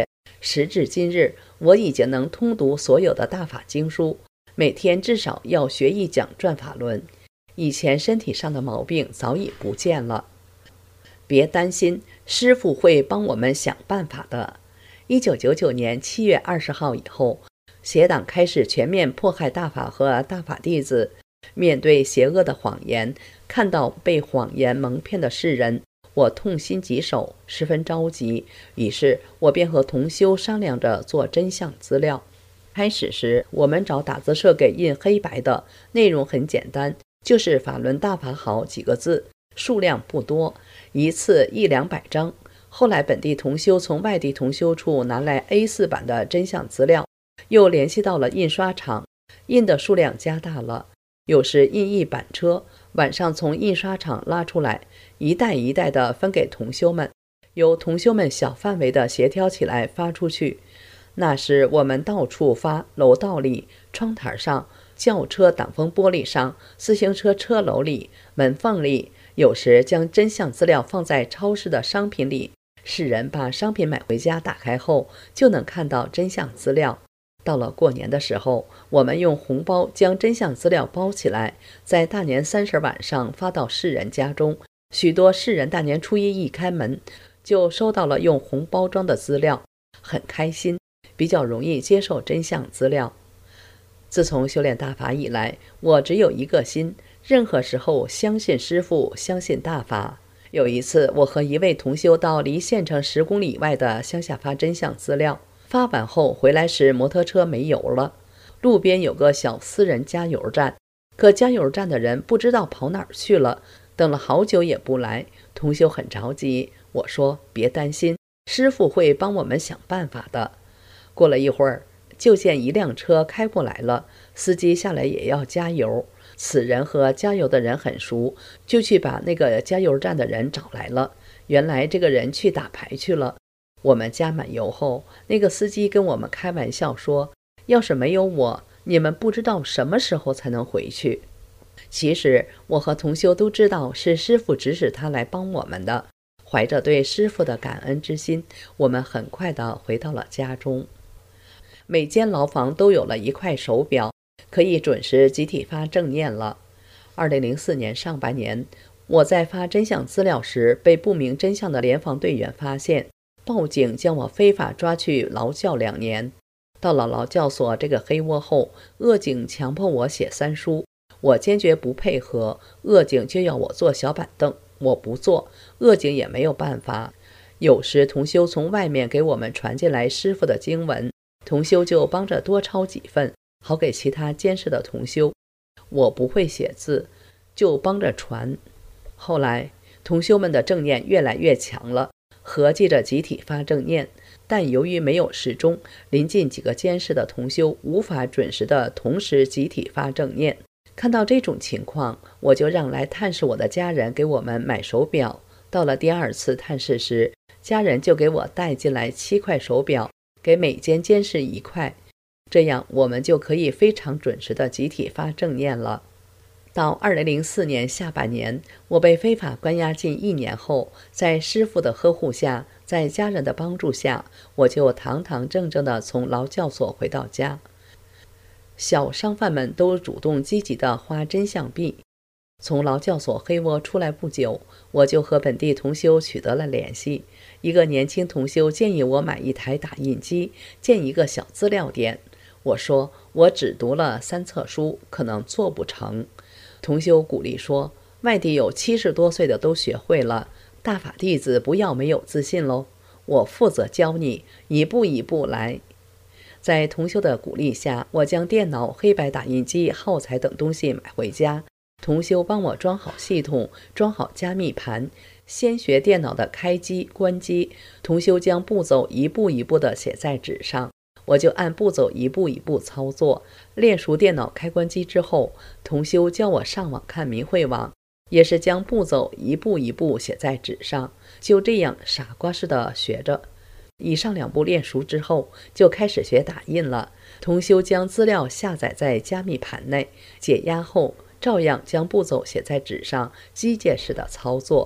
时至今日，我已经能通读所有的大法经书，每天至少要学一讲转法轮。以前身体上的毛病早已不见了。别担心，师父会帮我们想办法的。1999年7月20号以后，邪党开始全面迫害大法和大法弟子。面对邪恶的谎言，看到被谎言蒙骗的世人，我痛心疾首，十分着急。于是我便和同修商量着做真相资料。开始时，我们找打字社给印黑白的，内容很简单，就是法轮大法好几个字，数量不多，一次100-200张。后来本地同修从外地同修处拿来 A4 版的真相资料，又联系到了印刷厂，印的数量加大了。有时印一板车，晚上从印刷厂拉出来，一袋一袋的分给同修们，由同修们小范围的协调起来发出去。那时我们到处发，楼道里、窗台上、轿车挡风玻璃上、自行车车篓里、门缝里，有时将真相资料放在超市的商品里，世人把商品买回家打开后，就能看到真相资料。到了过年的时候，我们用红包将真相资料包起来，在大年30晚上发到世人家中。许多世人大年初一开门，就收到了用红包装的资料，很开心，比较容易接受真相资料。自从修炼大法以来，我只有一个心，任何时候相信师父，相信大法。有一次，我和一位同修到离县城10公里以外的乡下发真相资料，发完后回来时摩托车没油了，路边有个小私人加油站，可加油站的人不知道跑哪儿去了，等了好久也不来，同修很着急。我说别担心，师父会帮我们想办法的。过了一会儿，就见一辆车开过来了，司机下来也要加油。此人和加油的人很熟，就去把那个加油站的人找来了。原来这个人去打牌去了。我们加满油后，那个司机跟我们开玩笑说，要是没有我，你们不知道什么时候才能回去。其实我和同修都知道是师父指使他来帮我们的，怀着对师父的感恩之心，我们很快地回到了家中。每间牢房都有了一块手表，可以准时集体发正念了。2004年上半年，我在发真相资料时，被不明真相的联防队员发现，报警将我非法抓去劳教2年。到了劳教所这个黑窝后，恶警强迫我写3书，我坚决不配合，恶警就要我坐小板凳，我不坐，恶警也没有办法。有时同修从外面给我们传进来师父的经文，同修就帮着多抄几份，好给其他监视的同修。我不会写字，就帮着传。后来同修们的正念越来越强了，合计着集体发正念，但由于没有时钟，临近几个监视的同修无法准时的同时集体发正念。看到这种情况，我就让来探视我的家人给我们买手表。到了第2次探视时，家人就给我带进来7块手表，给每间监视1块，这样我们就可以非常准时的集体发正念了。到2004年下半年，我被非法关押近1年后，在师父的呵护下，在家人的帮助下，我就堂堂正正地从劳教所回到家。小商贩们都主动积极地花真相币。从劳教所黑窝出来不久，我就和本地同修取得了联系。一个年轻同修建议我买一台打印机，建一个小资料点。我说我只读了3册书，可能做不成。同修鼓励说，外地有70多岁的都学会了，大法弟子不要没有自信喽，我负责教你，一步一步来。在同修的鼓励下，我将电脑、黑白打印机、耗材等东西买回家，同修帮我装好系统，装好加密盘，先学电脑的开机关机，同修将步骤一步一步地写在纸上，我就按步骤一步一步操作。练熟电脑开关机之后，同修教我上网看明慧网，也是将步骤一步一步写在纸上，就这样傻瓜似的学着。以上2步练熟之后，就开始学打印了。同修将资料下载在加密盘内，解压后照样将步骤写在纸上，机械式的操作。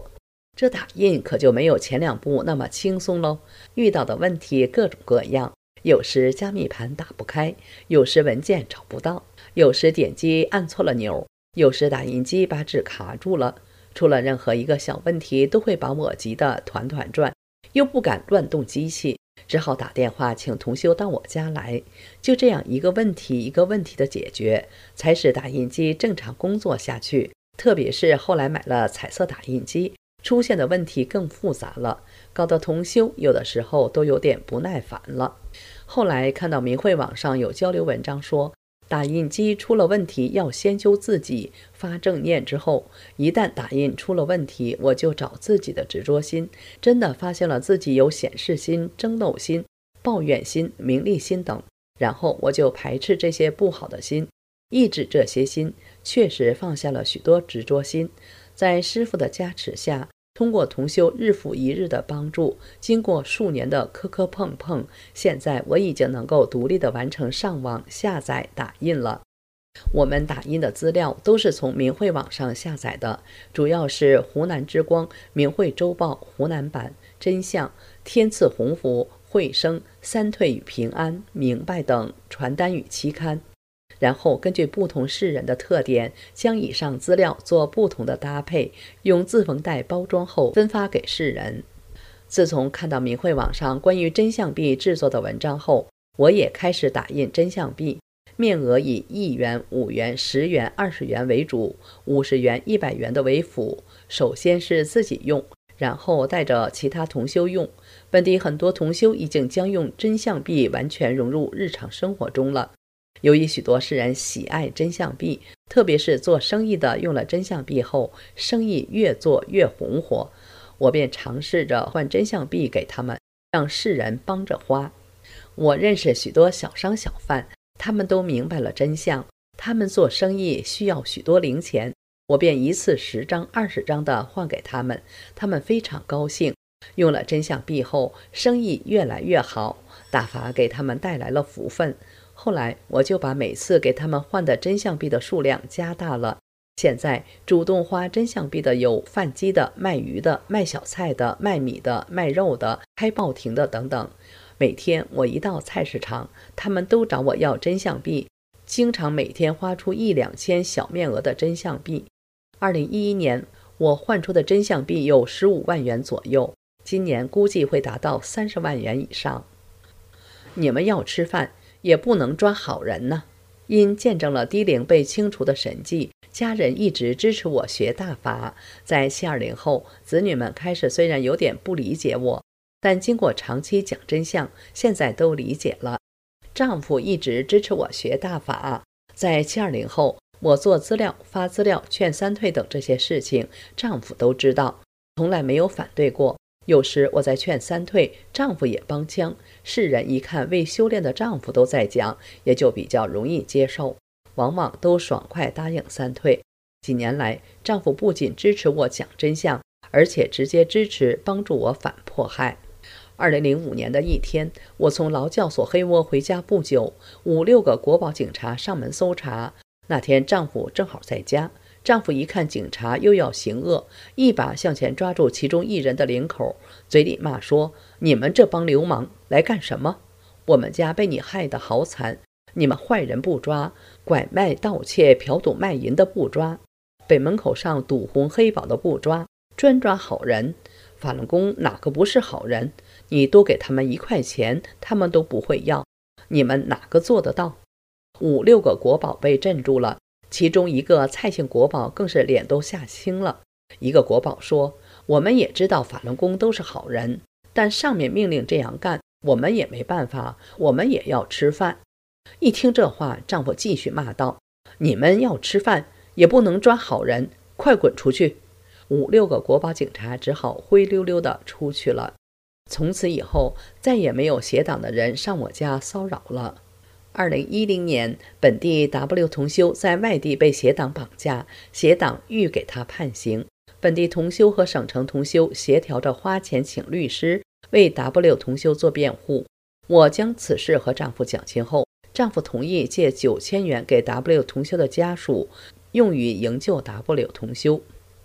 这打印可就没有前2步那么轻松喽。遇到的问题各种各样，有时加密盘打不开，有时文件找不到，有时点击按错了钮，有时打印机把纸卡住了。出了任何一个小问题，都会把我急得团团转，又不敢乱动机器，只好打电话请同修到我家来。就这样一个问题一个问题的解决，才使打印机正常工作下去。特别是后来买了彩色打印机，出现的问题更复杂了，搞得同修有的时候都有点不耐烦了。后来看到明慧网上有交流文章说，打印机出了问题要先修自己，发正念之后，一旦打印出了问题，我就找自己的执着心，真的发现了自己有显示心、争斗心、抱怨心、名利心等，然后我就排斥这些不好的心，抑制这些心，确实放下了许多执着心。在师父的加持下，通过同修日复一日的帮助，经过数年的磕磕碰碰，现在我已经能够独立地完成上网下载打印了。我们打印的资料都是从明慧网上下载的，主要是湖南之光、明慧周报湖南版、真相、天赐鸿福、慧生、三退与平安、明白等传单与期刊。然后根据不同世人的特点，将以上资料做不同的搭配，用自封袋包装后分发给世人。自从看到明慧网上关于真相币制作的文章后，我也开始打印真相币，面额以1元、5元、10元、20元为主，50元、100元的为辅。首先是自己用，然后带着其他同修用。本地很多同修已经将用真相币完全融入日常生活中了。由于许多世人喜爱真相币，特别是做生意的用了真相币后，生意越做越红火，我便尝试着换真相币给他们，让世人帮着花。我认识许多小商小贩，他们都明白了真相，他们做生意需要许多零钱，我便一次10张、20张的换给他们，他们非常高兴。用了真相币后，生意越来越好，大法给他们带来了福分。后来我就把每次给他们换的真相币的数量加大了。现在主动花真相币的有贩鸡的、卖鱼的、卖小菜的、卖米的、卖肉的、开报亭的等等。每天我一到菜市场，他们都找我要真相币，经常每天花出1、2千小面额的真相币。2011年我换出的真相币有15万元左右，今年估计会达到30万元以上。你们要吃饭也不能抓好人呢。因见证了低龄被清除的神迹，家人一直支持我学大法。在720后，子女们开始虽然有点不理解我，但经过长期讲真相，现在都理解了。丈夫一直支持我学大法。在720后，我做资料、发资料、劝三退等这些事情，丈夫都知道，从来没有反对过。有时我在劝三退，丈夫也帮腔，世人一看未修炼的丈夫都在讲，也就比较容易接受，往往都爽快答应三退。几年来，丈夫不仅支持我讲真相，而且直接支持帮助我反迫害。2005年的一天，我从劳教所黑窝回家不久，5、6个国保警察上门搜查。那天丈夫正好在家，丈夫一看警察又要行恶，一把向前抓住其中一人的领口，嘴里骂说：“你们这帮流氓来干什么？我们家被你害得好惨，你们坏人不抓，拐卖盗窃嫖赌卖淫的不抓，北门口上赌红黑宝的不抓，专抓好人。法轮功哪个不是好人？你多给他们1块钱，他们都不会要，你们哪个做得到？”5、6个国保被镇住了，其中一个蔡姓国保更是脸都吓青了。一个国保说：“我们也知道法轮功都是好人，但上面命令这样干，我们也没办法，我们也要吃饭。”一听这话，丈夫继续骂道：“你们要吃饭，也不能抓好人，快滚出去！”5、6个国保警察只好灰溜溜地出去了。从此以后，再也没有邪党的人上我家骚扰了。2010年，本地 W 同修在外地被邪党绑架，邪党欲给他判刑。本地同修和省城同修协调着花钱请律师为 W 同修做辩护。我将此事和丈夫讲清后，丈夫同意借9000元给 W 同修的家属，用于营救 W 同修。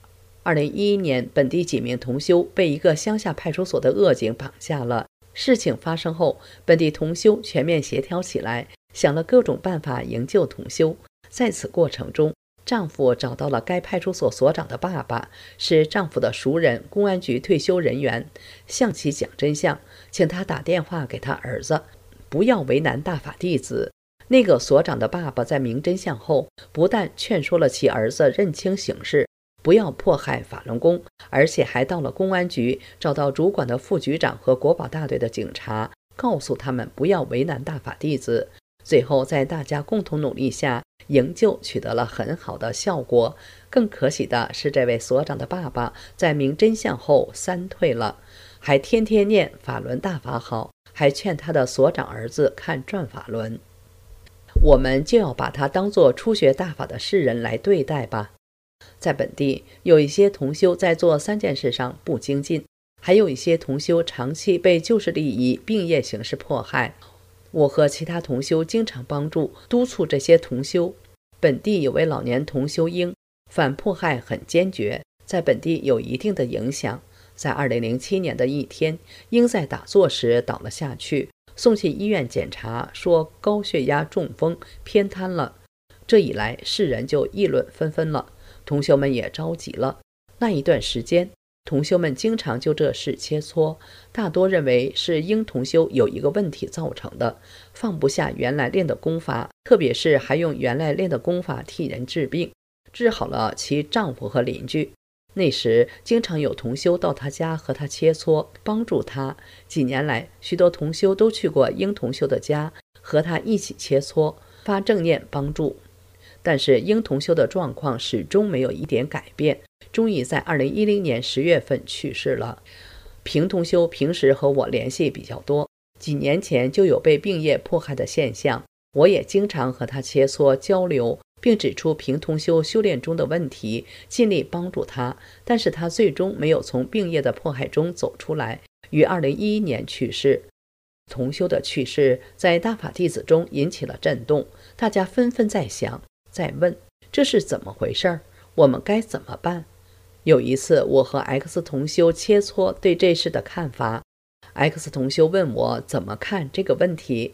2011年，本地几名同修被一个乡下派出所的恶警绑架了。事情发生后，本地同修全面协调起来，想了各种办法营救同修。在此过程中，丈夫找到了该派出所所长的爸爸，是丈夫的熟人，公安局退休人员，向其讲真相，请他打电话给他儿子，不要为难大法弟子。那个所长的爸爸在明真相后，不但劝说了其儿子认清形势，不要迫害法轮功，而且还到了公安局，找到主管的副局长和国保大队的警察，告诉他们不要为难大法弟子。最后在大家共同努力下，营救取得了很好的效果。更可喜的是，这位所长的爸爸在明真相后三退了，还天天念法轮大法好，还劝他的所长儿子看转法轮。我们就要把他当作初学大法的世人来对待吧。在本地，有一些同修在做3件事上不精进，还有一些同修长期被旧势力以并业形式迫害。我和其他同修经常帮助督促这些同修。本地有位老年同修英，反迫害很坚决，在本地有一定的影响。在2007年的一天，英在打坐时倒了下去，送去医院检查，说高血压中风偏瘫了。这一来，世人就议论纷纷了，同修们也着急了。那一段时间，同修们经常就这事切磋，大多认为是英同修有一个问题造成的，放不下原来练的功法，特别是还用原来练的功法替人治病，治好了其丈夫和邻居。那时经常有同修到他家和他切磋，帮助他。几年来，许多同修都去过英同修的家，和他一起切磋，发正念帮助。但是英同修的状况始终没有一点改变，终于在2010年10月份去世了。平同修平时和我联系比较多，几年前就有被病业迫害的现象，我也经常和他切磋交流，并指出平同修修炼中的问题，尽力帮助他，但是他最终没有从病业的迫害中走出来，于2011年去世。同修的去世在大法弟子中引起了震动，大家纷纷在想，在问这是怎么回事，我们该怎么办？有一次我和 X 同修切磋对这事的看法， X 同修问我怎么看这个问题。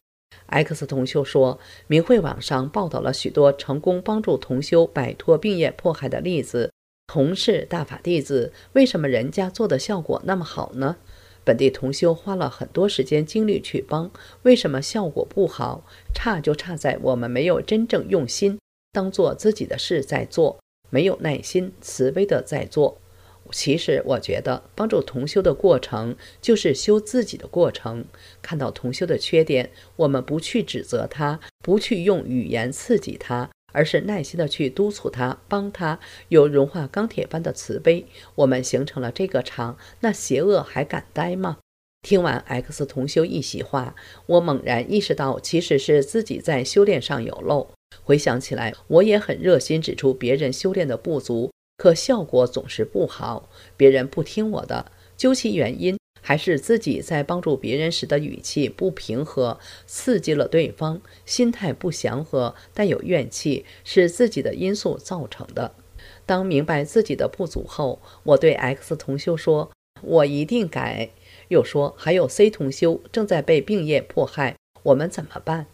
X 同修说，明慧网上报道了许多成功帮助同修摆脱病业迫害的例子，同是大法弟子，为什么人家做的效果那么好呢？本地同修花了很多时间精力去帮，为什么效果不好？差就差在我们没有真正用心，当做自己的事在做，没有耐心慈悲的在做。其实我觉得帮助同修的过程就是修自己的过程，看到同修的缺点，我们不去指责他，不去用语言刺激他，而是耐心的去督促他，帮他，有融化钢铁般的慈悲。我们形成了这个场，那邪恶还敢待吗？听完 X 同修一席话，我猛然意识到其实是自己在修炼上有漏。回想起来，我也很热心指出别人修炼的不足，可效果总是不好，别人不听我的。究其原因，还是自己在帮助别人时的语气不平和，刺激了对方，心态不祥和，带有怨气，是自己的因素造成的。当明白自己的不足后，我对 X 同修说，我一定改。又说还有 C 同修正在被病业迫害，我们怎么办？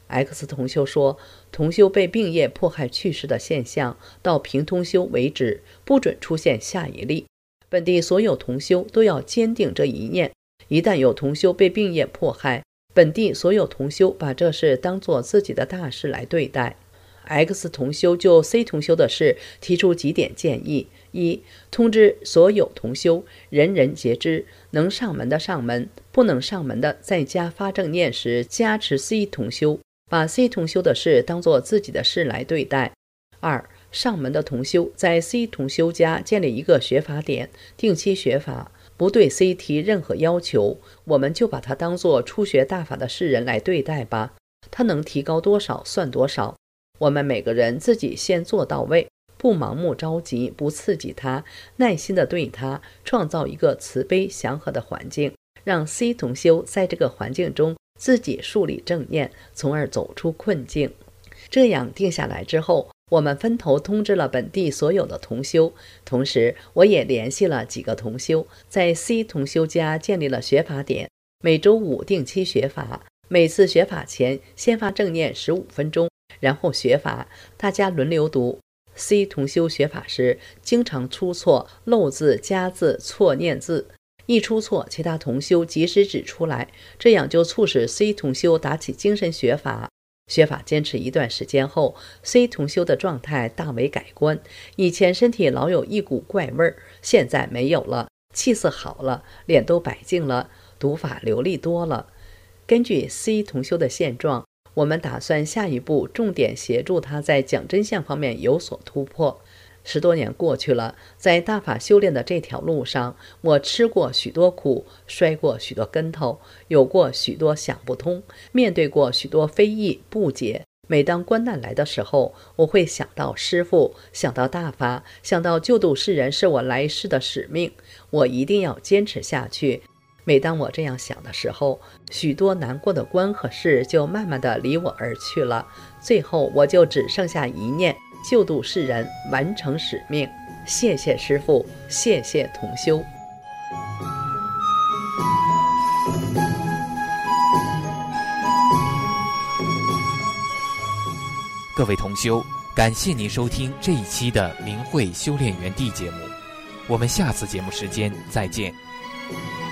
X 同修说，同修被病业迫害去世的现象到平同修为止，不准出现下一例。本地所有同修都要坚定这一念，一旦有同修被病业迫害，本地所有同修把这事当作自己的大事来对待。X 同修就 C 同修的事提出几点建议：一、通知所有同修，人人皆知，能上门的上门，不能上门的在家发正念时加持 C 同修，把 C 同修的事当作自己的事来对待。二、上门的同修在 C 同修家建立一个学法点，定期学法，不对 C 提任何要求，我们就把他当作初学大法的世人来对待吧，他能提高多少算多少。我们每个人自己先做到位，不盲目着急，不刺激他，耐心地对他，创造一个慈悲祥和的环境，让 C 同修在这个环境中自己树立正念，从而走出困境。这样定下来之后， 我们分头通知了本地所有的同修，同时我也联系了几个同修，在 C 同修家建立了学法点，每周5定期学法，每次学法前先发正念15分钟，然后学法，大家轮流读。C 同修学法时经常出错、漏字、加字、错念字，一出错其他同修及时指出来，这样就促使 C 同修打起精神学法。学法坚持一段时间后， C 同修的状态大为改观，以前身体老有一股怪味儿，现在没有了，气色好了，脸都白净了，读法流利多了。根据 C 同修的现状，我们打算下一步重点协助他在讲真相方面有所突破。10多年过去了，在大法修炼的这条路上，我吃过许多苦，摔过许多跟头，有过许多想不通，面对过许多非议不解。每当关难来的时候，我会想到师父，想到大法，想到救度世人是我来世的使命，我一定要坚持下去。每当我这样想的时候，许多难过的关和事就慢慢地离我而去了，最后我就只剩下一念，救度世人，完成使命。谢谢师父，谢谢同修。 各位同修，感谢您收听这一期的明慧修炼园地节目，我们下次节目时间再见。